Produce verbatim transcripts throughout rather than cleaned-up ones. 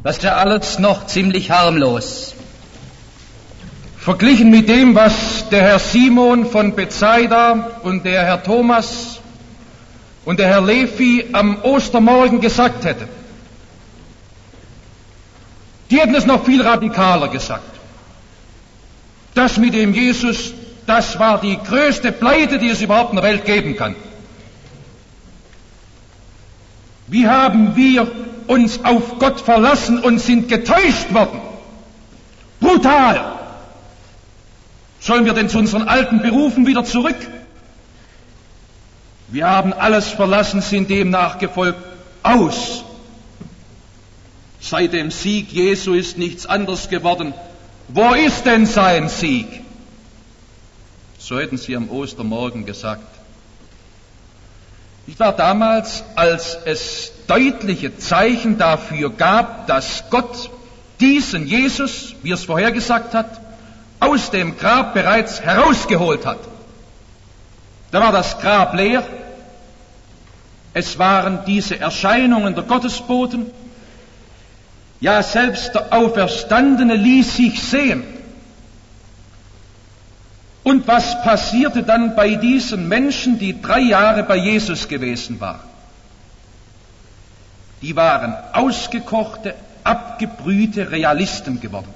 Das ist ja alles noch ziemlich harmlos. Verglichen mit dem, was der Herr Simon von Bethsaida und der Herr Thomas und der Herr Levi am Ostermorgen gesagt hätten. Die hätten es noch viel radikaler gesagt. Das mit dem Jesus, das war die größte Pleite, die es überhaupt in der Welt geben kann. Wie haben wir uns auf Gott verlassen und sind getäuscht worden? Brutal! Sollen wir denn zu unseren alten Berufen wieder zurück? Wir haben alles verlassen, sind dem nachgefolgt, aus. Seit dem Sieg Jesu ist nichts anderes geworden. Wo ist denn sein Sieg? So hätten sie am Ostermorgen gesagt. Ich war damals, als es deutliche Zeichen dafür gab, dass Gott diesen Jesus, wie er es vorhergesagt hat, aus dem Grab bereits herausgeholt hat. Da war das Grab leer. Es waren diese Erscheinungen der Gottesboten. Ja, selbst der Auferstandene ließ sich sehen. Und was passierte dann bei diesen Menschen, die drei Jahre bei Jesus gewesen waren? Die waren ausgekochte, abgebrühte Realisten geworden.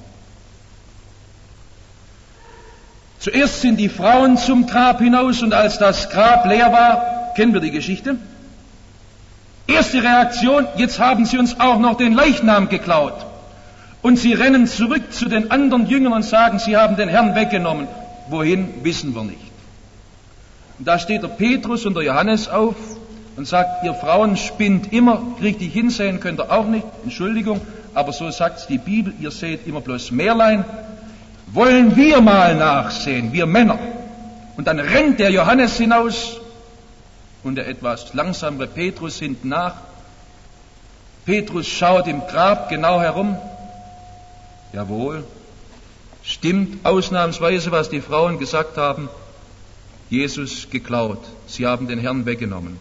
Zuerst sind die Frauen zum Grab hinaus und als das Grab leer war, kennen wir die Geschichte? Erste Reaktion, jetzt haben sie uns auch noch den Leichnam geklaut. Und sie rennen zurück zu den anderen Jüngern und sagen, sie haben den Herrn weggenommen. Wohin, wissen wir nicht. Und da steht der Petrus und der Johannes auf und sagt, ihr Frauen spinnt immer, richtig hinsehen könnt ihr auch nicht, Entschuldigung, aber so sagt die Bibel, ihr seht immer bloß Meerlein. Wollen wir mal nachsehen, wir Männer. Und dann rennt der Johannes hinaus und der etwas langsamere Petrus hinten nach. Petrus schaut im Grab genau herum. Jawohl, stimmt ausnahmsweise, was die Frauen gesagt haben. Jesus geklaut. Sie haben den Herrn weggenommen.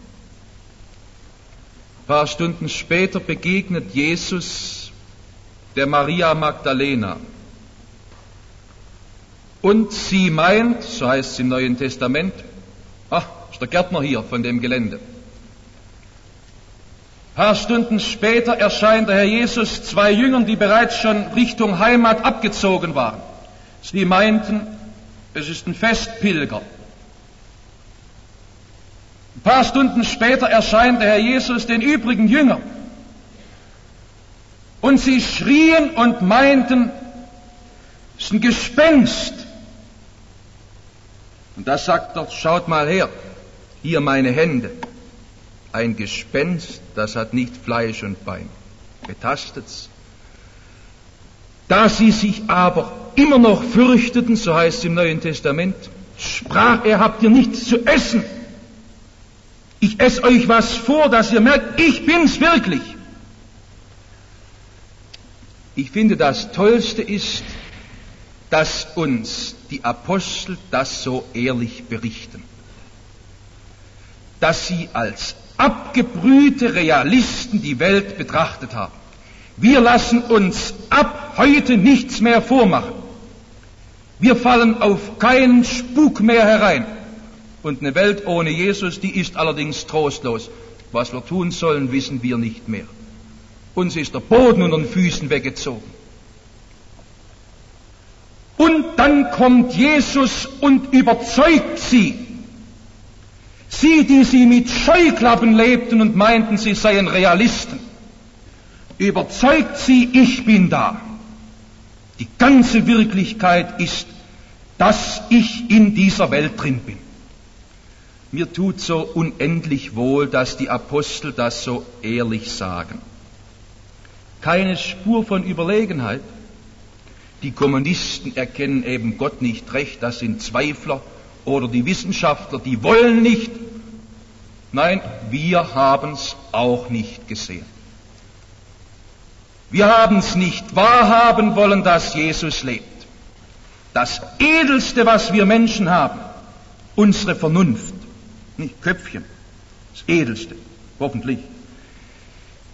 Ein paar Stunden später begegnet Jesus der Maria Magdalena. Und sie meint, so heißt es im Neuen Testament, ach, ist der Gärtner hier von dem Gelände. Ein paar Stunden später erscheint der Herr Jesus zwei Jüngern, die bereits schon Richtung Heimat abgezogen waren. Sie meinten, es ist ein Festpilger. Ein paar Stunden später erscheint der Herr Jesus den übrigen Jüngern. Und sie schrien und meinten, es ist ein Gespenst. Und da sagt er, schaut mal her, hier meine Hände. Ein Gespenst, das hat nicht Fleisch und Bein. Betastet's. Da sie sich aber immer noch fürchteten, so heißt es im Neuen Testament, sprach er, habt ihr nichts zu essen? Ich esse euch was vor, dass ihr merkt, ich bin's wirklich. Ich finde, das Tollste ist, dass uns die Apostel das so ehrlich berichten. Dass sie als abgebrühte Realisten die Welt betrachtet haben. Wir lassen uns ab heute nichts mehr vormachen. Wir fallen auf keinen Spuk mehr herein. Und eine Welt ohne Jesus, die ist allerdings trostlos. Was wir tun sollen, wissen wir nicht mehr. Uns ist der Boden unter den Füßen weggezogen. Und dann kommt Jesus und überzeugt sie. Sie, die sie mit Scheuklappen lebten und meinten, sie seien Realisten. Überzeugt sie, ich bin da. Die ganze Wirklichkeit ist, dass ich in dieser Welt drin bin. Mir tut so unendlich wohl, dass die Apostel das so ehrlich sagen. Keine Spur von Überlegenheit. Die Kommunisten erkennen eben Gott nicht recht, das sind Zweifler, oder die Wissenschaftler, die wollen nicht. Nein, wir haben's auch nicht gesehen. Wir haben's nicht wahrhaben wollen, dass Jesus lebt. Das Edelste, was wir Menschen haben, unsere Vernunft, nicht Köpfchen, das Edelste, hoffentlich.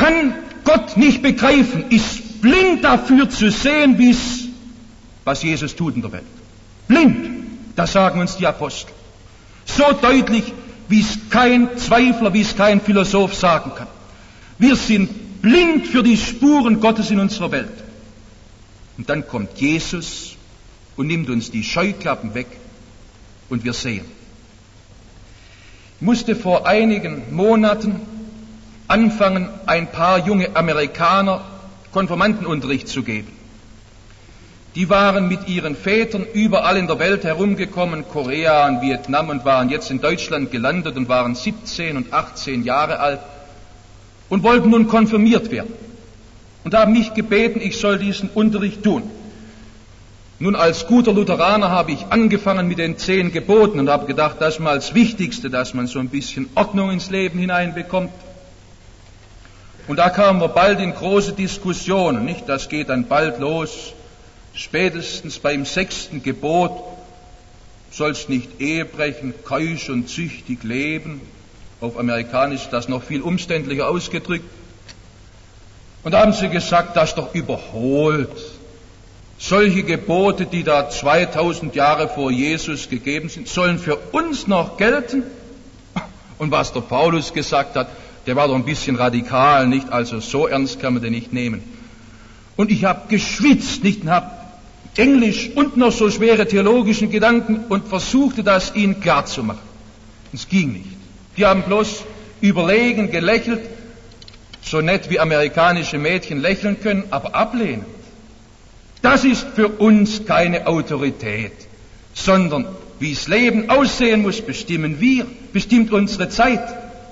kann Gott nicht begreifen, ist blind dafür zu sehen, wie's, was Jesus tut in der Welt. Blind, das sagen uns die Apostel. So deutlich, wie es kein Zweifler, wie es kein Philosoph sagen kann. Wir sind blind für die Spuren Gottes in unserer Welt. Und dann kommt Jesus und nimmt uns die Scheuklappen weg und wir sehen. Ich musste vor einigen Monaten anfangen, ein paar junge Amerikaner Konfirmandenunterricht zu geben. Die waren mit ihren Vätern überall in der Welt herumgekommen, Korea und Vietnam, und waren jetzt in Deutschland gelandet und waren siebzehn und achtzehn Jahre alt und wollten nun konfirmiert werden und haben mich gebeten, ich soll diesen Unterricht tun. Nun, als guter Lutheraner habe ich angefangen mit den zehn Geboten und habe gedacht, das ist mal das Wichtigste, dass man so ein bisschen Ordnung ins Leben hineinbekommt. Und da kamen wir bald in große Diskussionen, nicht? Das geht dann bald los. Spätestens beim sechsten Gebot sollst nicht Ehe brechen, keusch und züchtig leben. Auf Amerikanisch ist das noch viel umständlicher ausgedrückt. Und da haben sie gesagt, das ist doch überholt. Solche Gebote, die da zweitausend Jahre vor Jesus gegeben sind, sollen für uns noch gelten. Und was der Paulus gesagt hat, der war doch ein bisschen radikal, nicht? Also so ernst kann man den nicht nehmen. Und ich habe geschwitzt, nicht? Und habe Englisch und noch so schwere theologischen Gedanken und versuchte das ihnen klarzumachen. Es ging nicht. Die haben bloß überlegen, gelächelt, so nett wie amerikanische Mädchen lächeln können, aber ablehnend. Das ist für uns keine Autorität, sondern wie das Leben aussehen muss, bestimmen wir, bestimmt unsere Zeit.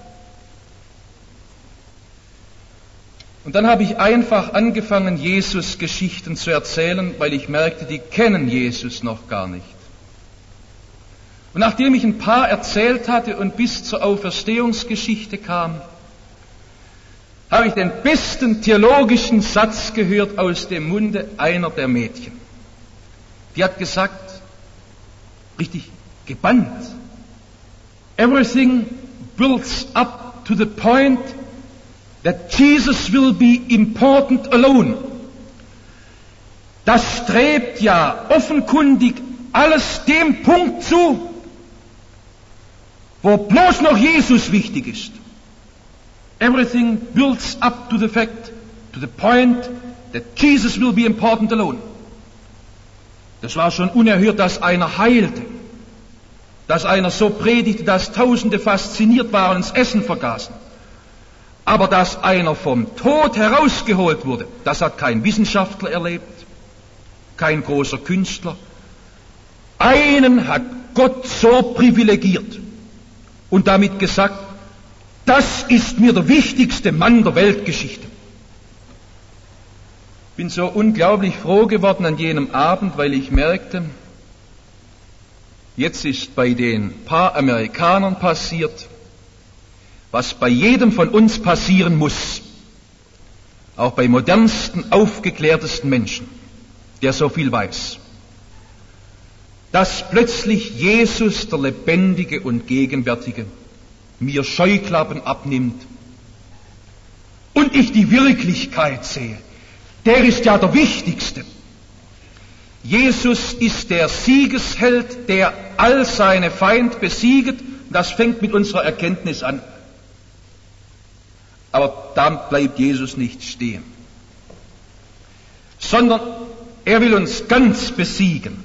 Und dann habe ich einfach angefangen, Jesus Geschichten zu erzählen, weil ich merkte, die kennen Jesus noch gar nicht. Und nachdem ich ein paar erzählt hatte und bis zur Auferstehungsgeschichte kam, habe ich den besten theologischen Satz gehört aus dem Munde einer der Mädchen. Die hat gesagt, richtig gebannt, everything builds up to the point that Jesus will be important alone. Das strebt ja offenkundig alles dem Punkt zu, wo bloß noch Jesus wichtig ist. Everything builds up to the fact, to the point that Jesus will be important alone. Das war schon unerhört, dass einer heilte, dass einer so predigte, dass Tausende fasziniert waren und das Essen vergaßen. Aber dass einer vom Tod herausgeholt wurde, das hat kein Wissenschaftler erlebt, kein großer Künstler. Einen hat Gott so privilegiert und damit gesagt, das ist mir der wichtigste Mann der Weltgeschichte. Ich bin so unglaublich froh geworden an jenem Abend, weil ich merkte, jetzt ist bei den paar Amerikanern passiert, was bei jedem von uns passieren muss, auch bei modernsten, aufgeklärtesten Menschen, der so viel weiß, dass plötzlich Jesus, der Lebendige und Gegenwärtige, mir Scheuklappen abnimmt und ich die Wirklichkeit sehe. Der ist ja der Wichtigste. Jesus ist der Siegesheld, der all seine Feinde besieget. Das fängt mit unserer Erkenntnis an. Aber da bleibt Jesus nicht stehen, sondern er will uns ganz besiegen.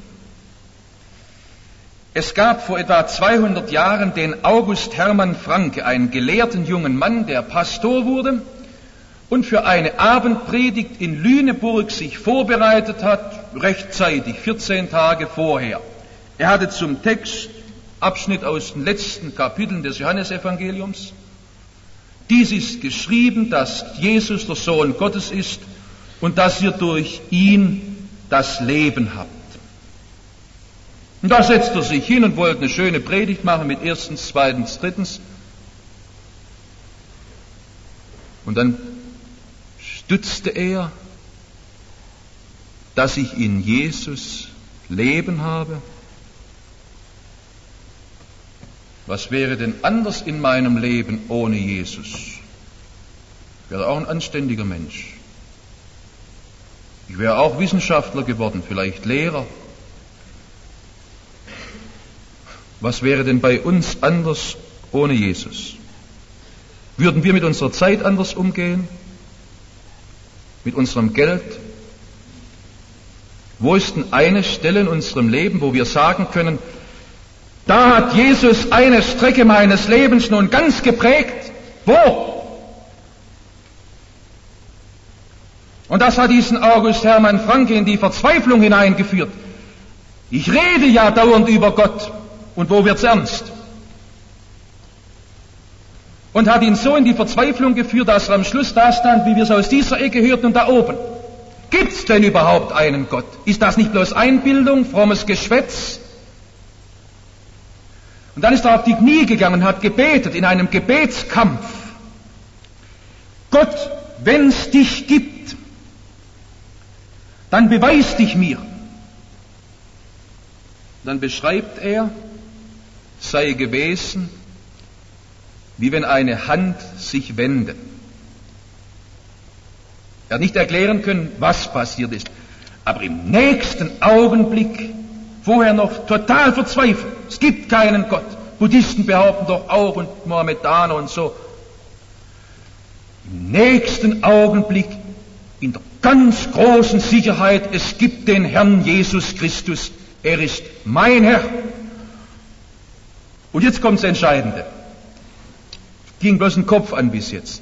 Es gab vor etwa zweihundert Jahren den August Hermann Francke, einen gelehrten jungen Mann, der Pastor wurde und für eine Abendpredigt in Lüneburg sich vorbereitet hat, rechtzeitig, vierzehn Tage vorher. Er hatte zum Text Abschnitt aus den letzten Kapiteln des Johannesevangeliums. Dies ist geschrieben, dass Jesus der Sohn Gottes ist und dass ihr durch ihn das Leben habt. Und da setzt er sich hin und wollte eine schöne Predigt machen mit erstens, zweitens, drittens. Und dann stützte er, dass ich in Jesus Leben habe. Was wäre denn anders in meinem Leben ohne Jesus? Ich wäre auch ein anständiger Mensch. Ich wäre auch Wissenschaftler geworden, vielleicht Lehrer. Was wäre denn bei uns anders ohne Jesus? Würden wir mit unserer Zeit anders umgehen? Mit unserem Geld? Wo ist denn eine Stelle in unserem Leben, wo wir sagen können, da hat Jesus eine Strecke meines Lebens nun ganz geprägt? Wo? Und das hat diesen August Hermann Francke in die Verzweiflung hineingeführt. Ich rede ja dauernd über Gott. Und wo wird's ernst? Und hat ihn so in die Verzweiflung geführt, dass er am Schluss da stand, wie wir es aus dieser Ecke hörten und da oben. Gibt's denn überhaupt einen Gott? Ist das nicht bloß Einbildung, frommes Geschwätz? Und dann ist er auf die Knie gegangen und hat gebetet in einem Gebetskampf. Gott, wenn's dich gibt, dann beweis dich mir. Dann beschreibt er, sei gewesen, wie wenn eine Hand sich wende. Er hat nicht erklären können, was passiert ist, aber im nächsten Augenblick, vorher noch total verzweifelt, es gibt keinen Gott. Buddhisten behaupten doch auch und Mohammedaner und so. Im nächsten Augenblick in der ganz großen Sicherheit, es gibt den Herrn Jesus Christus, er ist mein Herr. Und jetzt kommt das Entscheidende. Ging bloß ein Kopf an bis jetzt.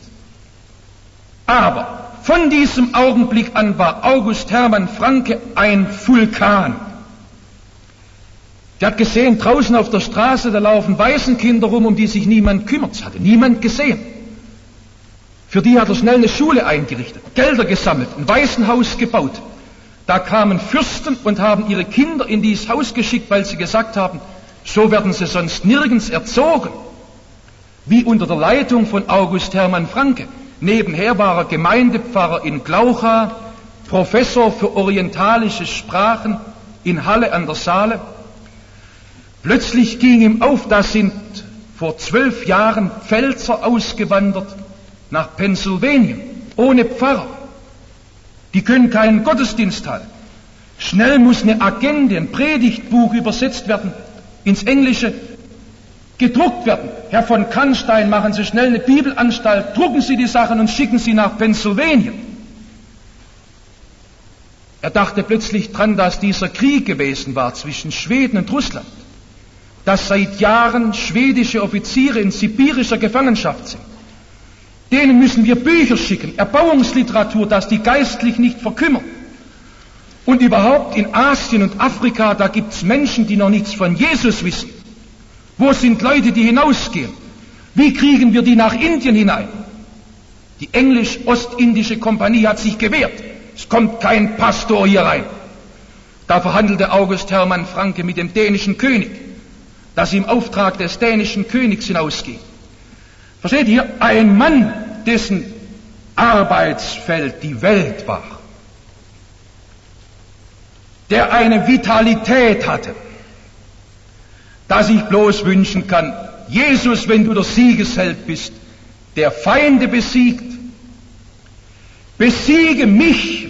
Aber von diesem Augenblick an war August Hermann Francke ein Vulkan. Der hat gesehen, draußen auf der Straße, da laufen Waisenkinder rum, um die sich niemand kümmert. Das hatte niemand gesehen. Für die hat er schnell eine Schule eingerichtet, Gelder gesammelt, ein Waisenhaus gebaut. Da kamen Fürsten und haben ihre Kinder in dieses Haus geschickt, weil sie gesagt haben, so werden sie sonst nirgends erzogen. Wie unter der Leitung von August Hermann Francke. Nebenher war er Gemeindepfarrer in Glaucha, Professor für orientalische Sprachen in Halle an der Saale. Plötzlich ging ihm auf, da sind vor zwölf Jahren Pfälzer ausgewandert nach Pennsylvania, ohne Pfarrer. Die können keinen Gottesdienst halten. Schnell muss eine Agende, ein Predigtbuch übersetzt werden ins Englische, gedruckt werden. Herr von Kannstein, machen Sie schnell eine Bibelanstalt, drucken Sie die Sachen und schicken sie nach Pennsylvania. Er dachte plötzlich dran, dass dieser Krieg gewesen war zwischen Schweden und Russland, dass seit Jahren schwedische Offiziere in sibirischer Gefangenschaft sind. Denen müssen wir Bücher schicken, Erbauungsliteratur, dass die geistlich nicht verkümmern. Und überhaupt in Asien und Afrika, da gibt's Menschen, die noch nichts von Jesus wissen. Wo sind Leute, die hinausgehen? Wie kriegen wir die nach Indien hinein? Die englisch-ostindische Kompanie hat sich gewehrt. Es kommt kein Pastor hier rein. Da verhandelte August Hermann Francke mit dem dänischen König, dass sie im Auftrag des dänischen Königs hinausgehen. Versteht ihr? Ein Mann, dessen Arbeitsfeld die Welt war, der eine Vitalität hatte, dass ich bloß wünschen kann, Jesus, wenn du der Siegesheld bist, der Feinde besiegt, besiege mich.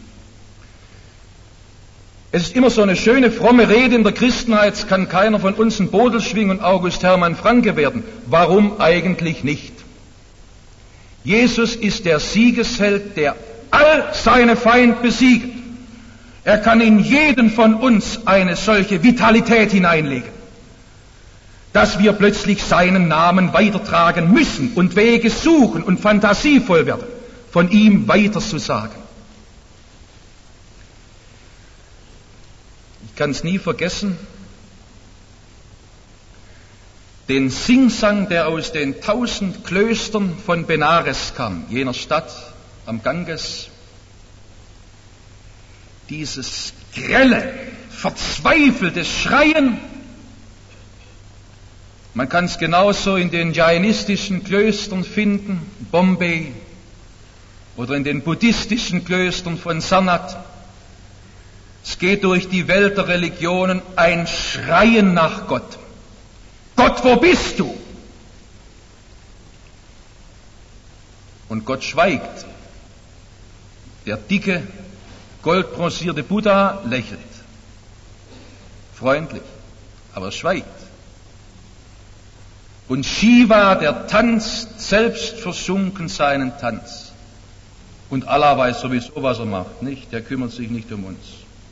Es ist immer so eine schöne, fromme Rede in der Christenheit, es kann keiner von uns ein Bodelschwing und August Hermann Francke werden. Warum eigentlich nicht? Jesus ist der Siegesheld, der all seine Feinde besiegt. Er kann in jeden von uns eine solche Vitalität hineinlegen, dass wir plötzlich seinen Namen weitertragen müssen und Wege suchen und fantasievoll werden, von ihm weiterzusagen. Ich kann es nie vergessen, den Singsang, der aus den tausend Klöstern von Benares kam, jener Stadt am Ganges. Dieses grelle, verzweifelte Schreien. Man kann es genauso in den jainistischen Klöstern finden, Bombay, oder in den buddhistischen Klöstern von Sanat. Es geht durch die Welt der Religionen ein Schreien nach Gott. Gott, wo bist du? Und und Gott schweigt. Der dicke, goldbronzierte Buddha lächelt. Freundlich, aber schweigt. Und Shiva, der tanzt selbst versunken seinen Tanz. Und Allah weiß sowieso, was er macht, nicht? Der kümmert sich nicht um uns.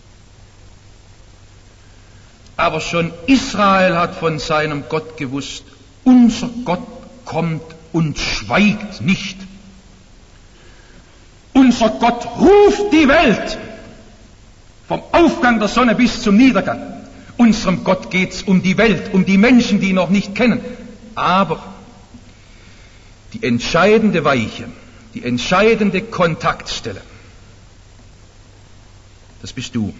Aber schon Israel hat von seinem Gott gewusst, unser Gott kommt und schweigt nicht. Unser Gott ruft die Welt vom Aufgang der Sonne bis zum Niedergang. Unserem Gott geht's um die Welt, um die Menschen, die ihn noch nicht kennen. Aber die entscheidende Weiche, die entscheidende Kontaktstelle, das bist du.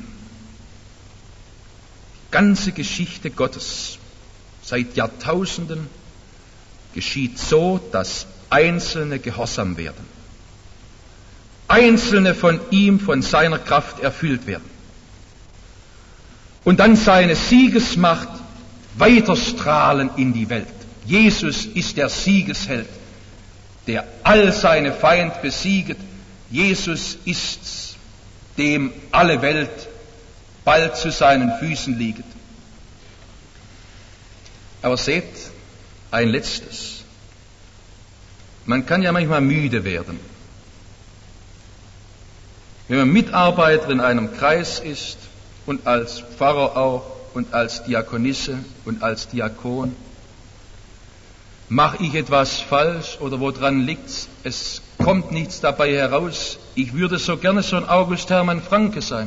Die ganze Geschichte Gottes seit Jahrtausenden geschieht so, dass Einzelne gehorsam werden. Einzelne von ihm, von seiner Kraft erfüllt werden. Und dann seine Siegesmacht weiterstrahlen in die Welt. Jesus ist der Siegesheld, der all seine Feind besieget. Jesus ist's, dem alle Welt bald zu seinen Füßen liegt. Aber seht, ein letztes. Man kann ja manchmal müde werden. Wenn man Mitarbeiter in einem Kreis ist und als Pfarrer auch und als Diakonisse und als Diakon, mache ich etwas falsch oder woran liegt's? Es kommt nichts dabei heraus. Ich würde so gerne so ein August Hermann Franke sein.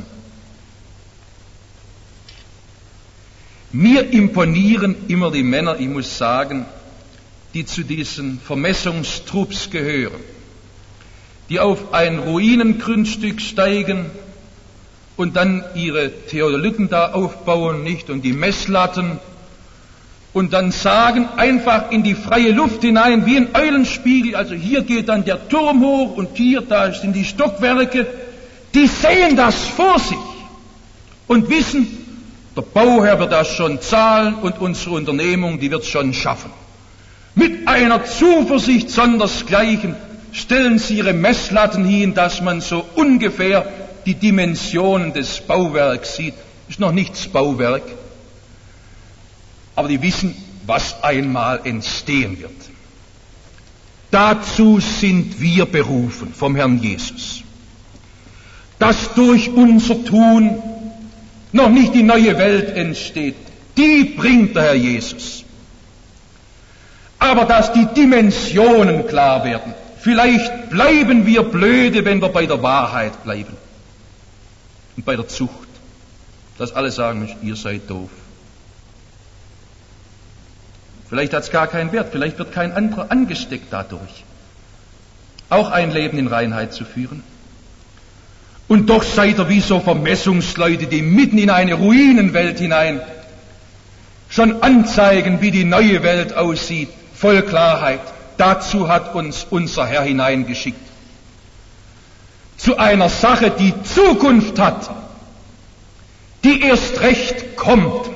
Mir imponieren immer die Männer, ich muss sagen, die zu diesen Vermessungstrupps gehören, die auf ein Ruinengrundstück steigen und dann ihre Theodoliten da aufbauen, nicht, und die Messlatten, und dann sagen, einfach in die freie Luft hinein, wie ein Eulenspiegel, also hier geht dann der Turm hoch und hier, da sind die Stockwerke, die sehen das vor sich und wissen, der Bauherr wird das schon zahlen und unsere Unternehmung, die wird es schon schaffen. Mit einer Zuversicht sondersgleichen stellen sie ihre Messlatten hin, dass man so ungefähr die Dimensionen des Bauwerks sieht. Ist noch nichts Bauwerk, aber die wissen, was einmal entstehen wird. Dazu sind wir berufen vom Herrn Jesus, dass durch unser Tun noch nicht die neue Welt entsteht. Die bringt der Herr Jesus. Aber dass die Dimensionen klar werden. Vielleicht bleiben wir blöde, wenn wir bei der Wahrheit bleiben. Und bei der Zucht. Dass alle sagen, ihr seid doof. Vielleicht hat es gar keinen Wert. Vielleicht wird kein anderer angesteckt dadurch. Auch ein Leben in Reinheit zu führen. Und doch seid ihr wie so Vermessungsleute, die mitten in eine Ruinenwelt hinein schon anzeigen, wie die neue Welt aussieht, voll Klarheit. Dazu hat uns unser Herr hineingeschickt. Zu einer Sache, die Zukunft hat, die erst recht kommt.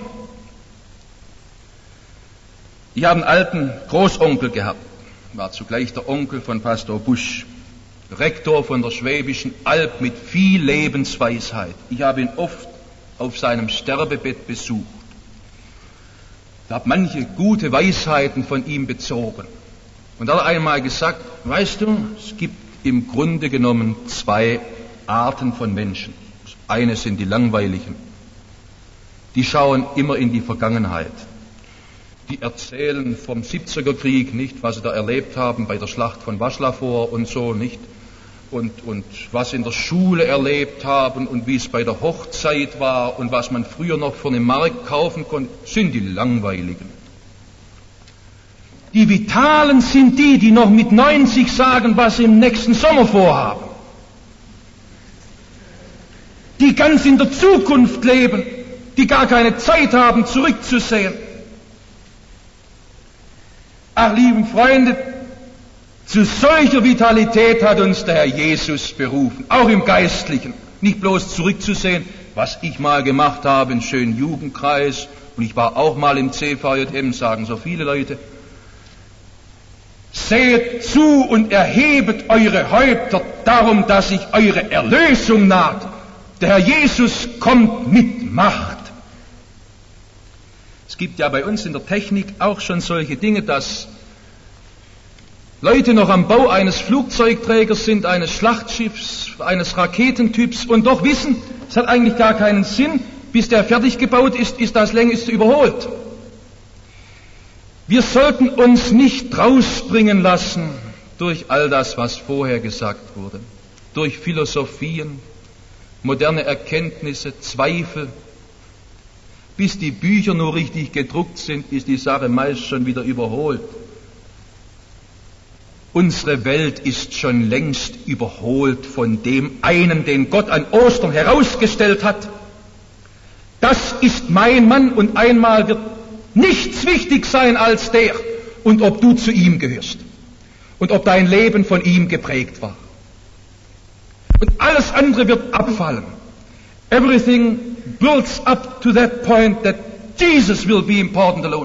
Ich habe einen alten Großonkel gehabt, war zugleich der Onkel von Pastor Busch, Rektor von der Schwäbischen Alb mit viel Lebensweisheit. Ich habe ihn oft auf seinem Sterbebett besucht. Ich habe manche gute Weisheiten von ihm bezogen. Und er hat einmal gesagt, weißt du, es gibt im Grunde genommen zwei Arten von Menschen. Das eine sind die Langweiligen. Die schauen immer in die Vergangenheit. Die erzählen vom siebziger Krieg, nicht, was sie da erlebt haben bei der Schlacht von Waschlafor und so, nicht, und, und was sie in der Schule erlebt haben und wie es bei der Hochzeit war und was man früher noch für den Markt kaufen konnte, sind die Langweiligen. Die Vitalen sind die, die noch mit neunzig sagen, was sie im nächsten Sommer vorhaben. Die ganz in der Zukunft leben, die gar keine Zeit haben, zurückzusehen. Ach, lieben Freunde, zu solcher Vitalität hat uns der Herr Jesus berufen, auch im Geistlichen. Nicht bloß zurückzusehen, was ich mal gemacht habe, einen schönen Jugendkreis, und ich war auch mal im C V J M, sagen so viele Leute. Seht zu und erhebet eure Häupter, darum, dass sich eure Erlösung naht. Der Herr Jesus kommt mit Macht. Es gibt ja bei uns in der Technik auch schon solche Dinge, dass Leute noch am Bau eines Flugzeugträgers sind, eines Schlachtschiffs, eines Raketentyps und doch wissen, es hat eigentlich gar keinen Sinn, bis der fertig gebaut ist, ist das längst überholt. Wir sollten uns nicht rausbringen lassen durch all das, was vorher gesagt wurde, durch Philosophien, moderne Erkenntnisse, Zweifel. Bis die Bücher nur richtig gedruckt sind, ist die Sache meist schon wieder überholt. Unsere Welt ist schon längst überholt von dem einen, den Gott an Ostern herausgestellt hat. Das ist mein Mann und einmal wird nichts wichtig sein als der und ob du zu ihm gehörst und ob dein Leben von ihm geprägt war. Und alles andere wird abfallen. Everything builds up to that point that Jesus will be important alone.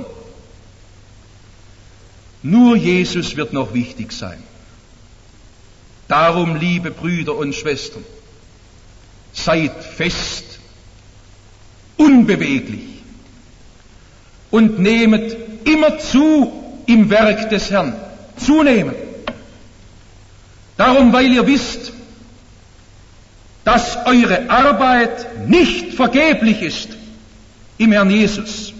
Nur Jesus wird noch wichtig sein. Darum, liebe Brüder und Schwestern, seid fest, unbeweglich und nehmet immer zu im Werk des Herrn. Zunehmen. Darum, weil ihr wisst, dass eure Arbeit nicht vergeblich ist im Herrn Jesus.